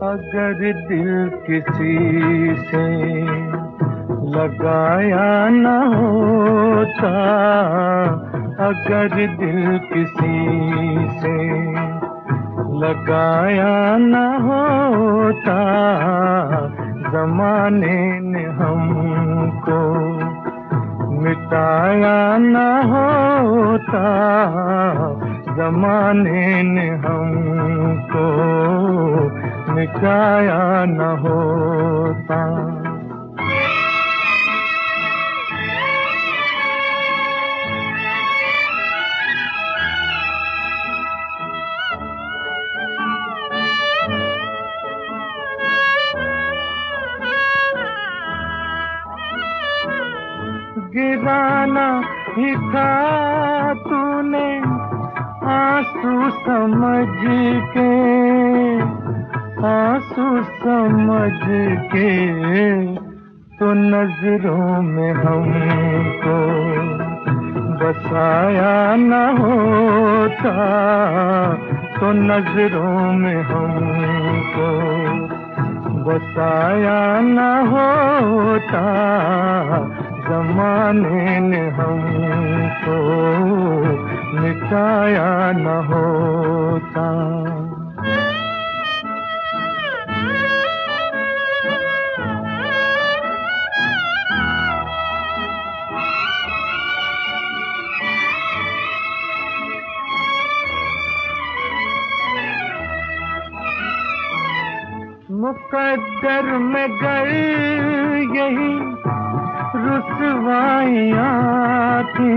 अगर दिल किसी से लगाया न होता, अगर दिल किसी से लगाया न होता, ज़माने ने हमको मिटाया न होता, ज़माने ने हमको मिटाया न होता। गिराना ही था तूने आंसू समझ के, आंसू समझ के, तो नजरों में हमको बसाया न होता, तो नजरों में हमको बसाया न होता, ज़माने ने हमको मिटाया न होता। मुकद्दर में गए यही रुसवाइयाँ थी,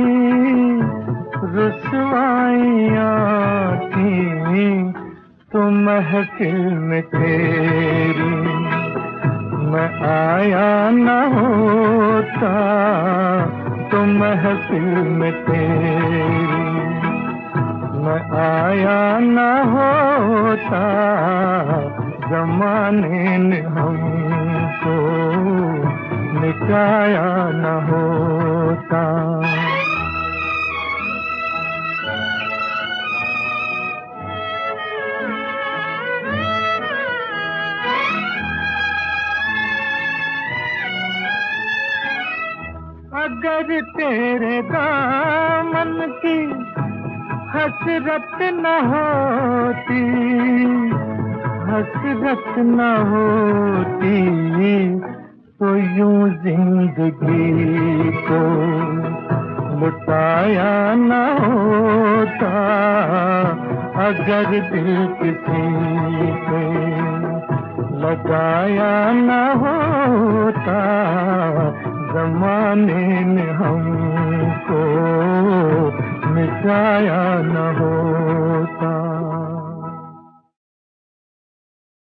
रुसवाइयाँ थी, तो महफिल में तेरी मैं आया न होता, तो महफिल में तेरी मैं आया न होता, ज़माने ने हमको मिटाया न होता। अगर तेरे दामन की हसरत न होती, हसरत न होती, तो यूं जिंदगी को लुटाया न होता, अगर दिल किसी से लगाया न होता, ज़माने ने हमको मिटाया न हो।